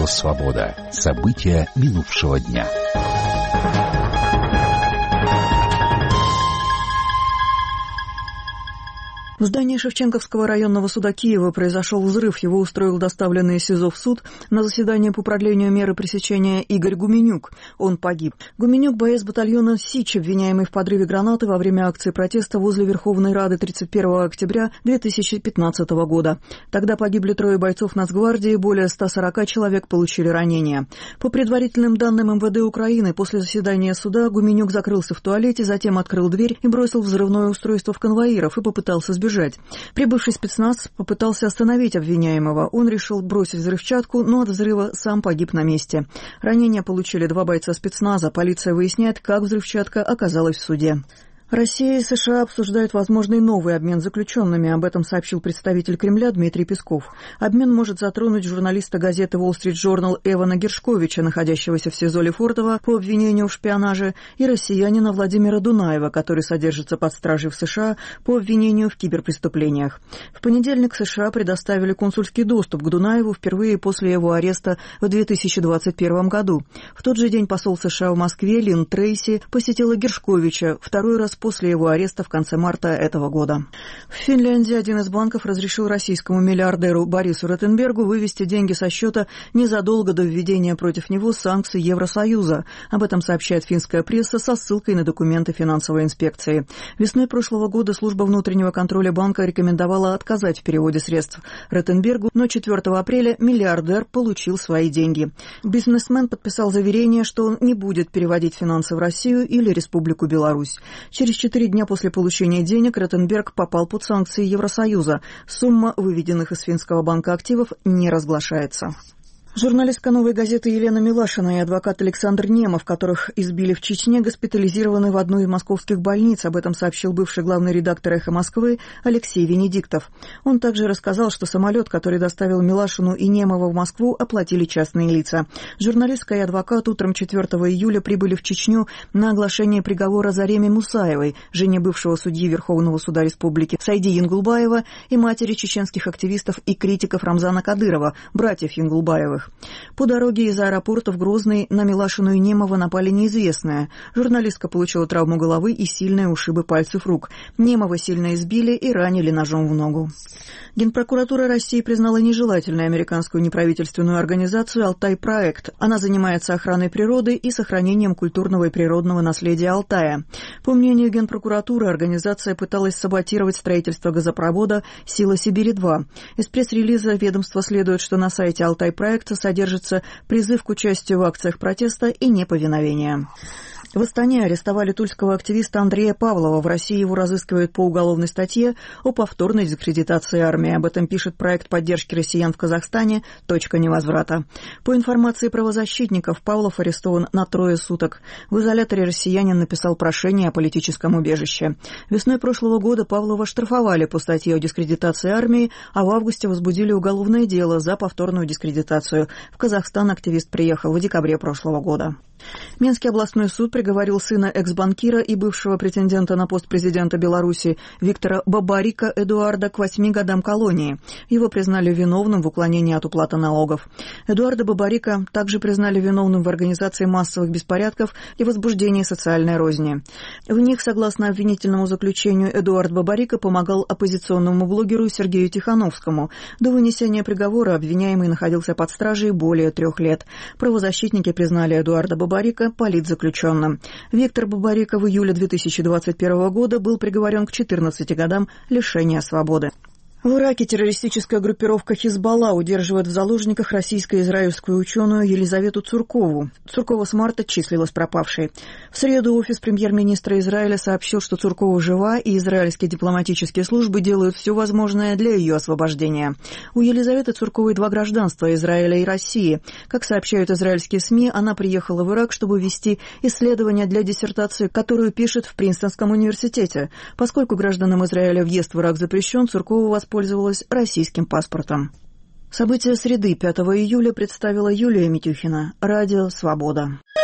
Радио «Свобода». События минувшего дня. В здании Шевченковского районного суда Киева произошел взрыв. Его устроил доставленный из СИЗО в суд на заседание по продлению меры пресечения Игорь Гуменюк. Он погиб. Гуменюк – боец батальона «Сич», обвиняемый в подрыве гранаты во время акции протеста возле Верховной Рады 31 октября 2015 года. Тогда погибли 3 бойцов Нацгвардии, более 140 человек получили ранения. По предварительным данным МВД Украины, после заседания суда Гуменюк закрылся в туалете, затем открыл дверь и бросил взрывное устройство в конвоиров и попытался сбежать. Прибывший спецназ попытался остановить обвиняемого. Он решил бросить взрывчатку, но от взрыва сам погиб на месте. Ранения получили 2 бойца спецназа. Полиция выясняет, как взрывчатка оказалась в суде. Россия и США обсуждают возможный новый обмен заключенными. Об этом сообщил представитель Кремля Дмитрий Песков. Обмен может затронуть журналиста газеты Wall Street Journal Эвана Гершковича, находящегося в СИЗО Лефортово по обвинению в шпионаже, и россиянина Владимира Дунаева, который содержится под стражей в США по обвинению в киберпреступлениях. В понедельник США предоставили консульский доступ к Дунаеву впервые после его ареста в 2021 году. В тот же день посол США в Москве Лин Трейси посетила Гершковича второй раз после его ареста в конце марта этого года. В Финляндии один из банков разрешил российскому миллиардеру Борису Ротенбергу вывести деньги со счета незадолго до введения против него санкций Евросоюза. Об этом сообщает финская пресса со ссылкой на документы финансовой инспекции. Весной прошлого года служба внутреннего контроля банка рекомендовала отказать в переводе средств Ротенбергу, но 4 апреля миллиардер получил свои деньги. Бизнесмен подписал заверение, что он не будет переводить финансы в Россию или Республику Беларусь. Через 4 дня после получения денег Ротенберг попал под санкции Евросоюза. Сумма выведенных из финского банка активов не разглашается. Журналистка «Новой газеты» Елена Милашина и адвокат Александр Немов, которых избили в Чечне, госпитализированы в одну из московских больниц. Об этом сообщил бывший главный редактор «Эхо Москвы» Алексей Венедиктов. Он также рассказал, что самолет, который доставил Милашину и Немова в Москву, оплатили частные лица. Журналистка и адвокат утром 4 июля прибыли в Чечню на оглашение приговора Зареме Мусаевой, жене бывшего судьи Верховного суда Республики Сайди Янгулбаева и матери чеченских активистов и критиков Рамзана Кадырова, братьев Янгулбаевых. По дороге из аэропорта в Грозный на Милашину и Немова напали неизвестные. Журналистка получила травму головы и сильные ушибы пальцев рук. Немова сильно избили и ранили ножом в ногу. Генпрокуратура России признала нежелательной американскую неправительственную организацию «Алтай-проект». Она занимается охраной природы и сохранением культурного и природного наследия Алтая. По мнению Генпрокуратуры, организация пыталась саботировать строительство газопровода «Сила Сибири-2». Из пресс-релиза ведомства следует, что на сайте «Алтай-проекта» содержится призыв к участию в акциях протеста и неповиновения. В Астане арестовали тульского активиста Андрея Павлова. В России его разыскивают по уголовной статье о повторной дискредитации армии. Об этом пишет проект поддержки россиян в Казахстане «Точка невозврата». По информации правозащитников, Павлов арестован на 3 суток. В изоляторе россиянин написал прошение о политическом убежище. Весной прошлого года Павлова штрафовали по статье о дискредитации армии, а в августе возбудили уголовное дело за повторную дискредитацию. В Казахстан активист приехал в декабре прошлого года. Минский областной суд приговорил сына экс-банкира и бывшего претендента на пост президента Беларуси Виктора Бабарика Эдуарда к 8 годам колонии. Его признали виновным в уклонении от уплаты налогов. Эдуарда Бабарика также признали виновным в организации массовых беспорядков и возбуждении социальной розни. В них, согласно обвинительному заключению, Эдуард Бабарика помогал оппозиционному блогеру Сергею Тихановскому. До вынесения приговора обвиняемый находился под стражей более 3 лет. Правозащитники признали Эдуарда Бабарика политзаключенным. Виктор Бабарика в июле 2021 года был приговорен к 14 годам лишения свободы. В Ираке террористическая группировка «Хизбалла» удерживает в заложниках российско-израильскую ученую Елизавету Цуркову. Цуркова с марта числилась пропавшей. В среду офис премьер-министра Израиля сообщил, что Цуркова жива, и израильские дипломатические службы делают все возможное для ее освобождения. У Елизаветы Цурковой 2 гражданства – Израиля и России. Как сообщают израильские СМИ, она приехала в Ирак, чтобы вести исследования для диссертации, которую пишет в Принстонском университете. Поскольку гражданам Израиля въезд в Ирак запрещен, Цуркова воспользовалась российским паспортом. События среды 5 июля представила Юлия Митюхина. Радио «Свобода».